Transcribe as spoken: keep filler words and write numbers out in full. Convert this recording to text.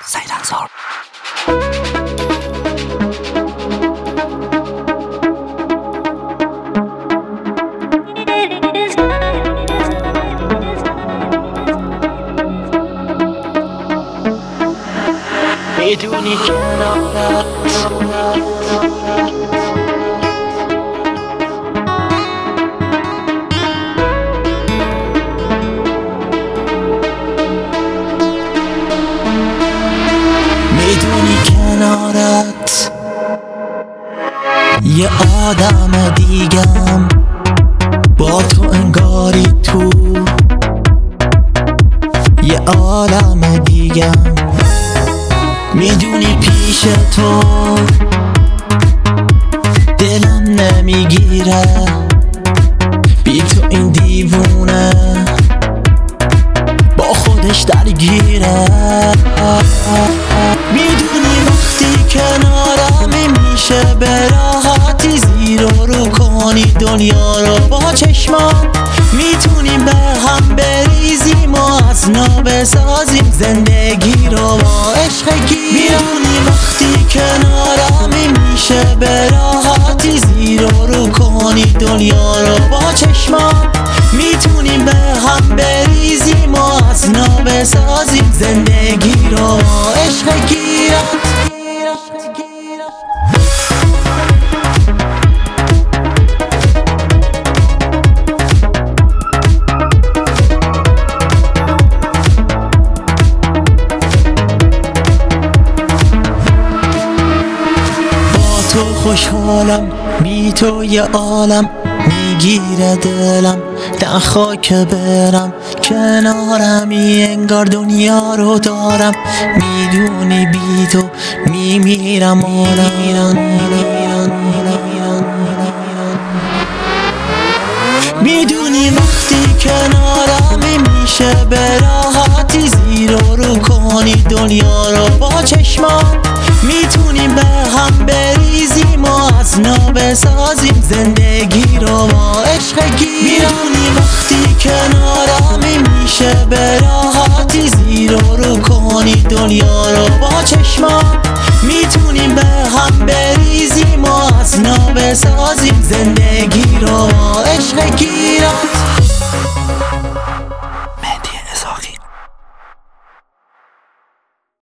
سعید انصار. میدونی کنارت میدونی کنارت یه آدم دیگم، با تو انگاری تو یه عالم دیگم. میدونی پیش تو دلم نمیگیره، بی تو این دیوونه با خودش درگیره. میدونی وقتی کنارمی میشه به راحتی زیر و رو کنی دنیا رو با چشمات. میتونیم به هم بریزیم و از نو بسازیم زندگی رو با عشق گیر. میدونی وقتی کنارمی میشه به راحتی زیر و رو کنی دنیا رو با چشمات. میتونیم به هم بریزیم و از نو بسازیم زندگی رو با عشق گیرت. تو خوشحالم، بی تو یه عالم میگیره دلم. در خاک برم کنارمی انگار دنیا رو دارم. میدونی بی تو میمیرم آرم. میدونی وقتی کنارمی میشه به راحتی زیر و رو کنی دنیا رو با چشمات. میتونیم به هم بریزیم و از نو بسازیم زندگی رو با عشق گیر. میدونی وقتی کنارمی میشه به راحتی زیر و رو کنی دنیا رو با چشمات.